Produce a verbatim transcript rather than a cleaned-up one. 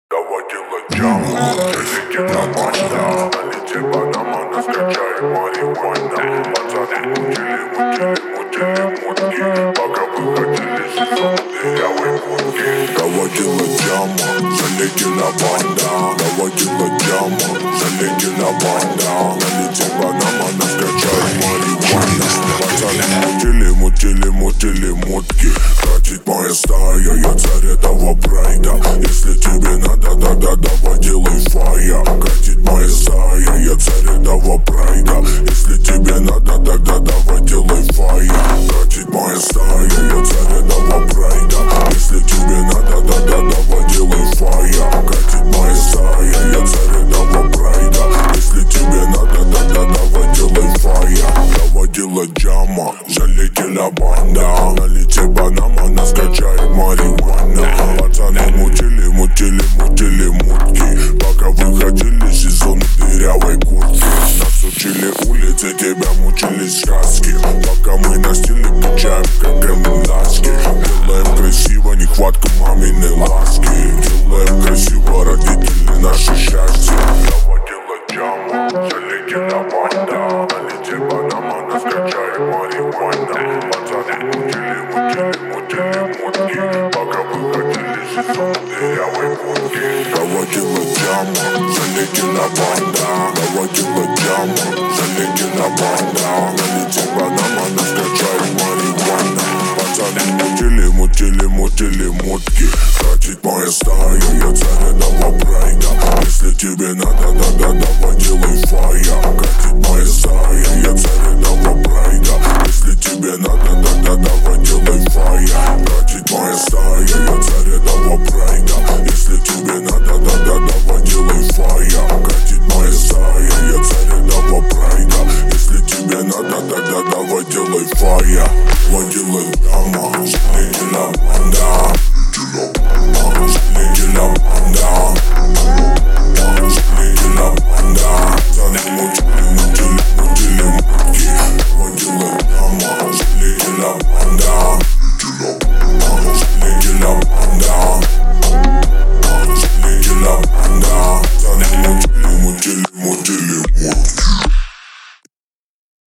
Давай делать джаму, прилетим на банда. Налетим Панама, нас качает марихуана. Пацаны мутили, мутили, мутили мутки. Пока выходили сезон дырявой будки. Давай делать джаму, залетим на банда. Давай делать джаму, залетим на банда. Налетим Панама, нас качает марихуана. Пацаны мутили, мутили, мутили мутки. Катит моя стая, я царь этого прайда. Если тебе надо, да-да, давай делай фая. Катит моя стая, я царь этого прайда. Если тебе надо, тогда давай делай фая. Катит моя стая, я царь этого прайда. Если тебе надо, да-да, давай делай фая. Катит моя стая, я царь этого прайда. Если тебе надо, тогда давай делай фая. Давай делать джама, залетела банда. Налетит Панама, нас качает марихуана. Пацаны мутили, мутили, мутили мутки. Пока выходили сезон дырявой куртки. Нас учили улицы, тебя мучили сказки. Пока мы на стиле качаем, как эмбласки. Делаем красиво, нехватка маминой ласки. Делаем красиво, родители наше счастье. Давай делать джаму, залетела банда. Налетит Панама, нас качает марихуана. Пацаны мутили, мутили, мутили мутки. Пока выходили сезон дырявой куртки. Давай делать джаму, залетела банда. Давай делать джаму, залетела банда. Налетит Панама, нас качает марихуана. Пацаны мутили, мутили, мутили мутки. Катит моя стая, я царь этого прайда. Если тебе надо, да-да, давай делай фая. Катит моя стая, я царь этого прайда. Если тебе надо, да-да, давай делай фая. Катит моя стая, я царь этого прайда. Если тебе надо, да-да, давай делай фая. Катит моя стая, я царь этого прайда. Если тебе надо, тогда давай делай фая. Давай делай джама, залетела банда.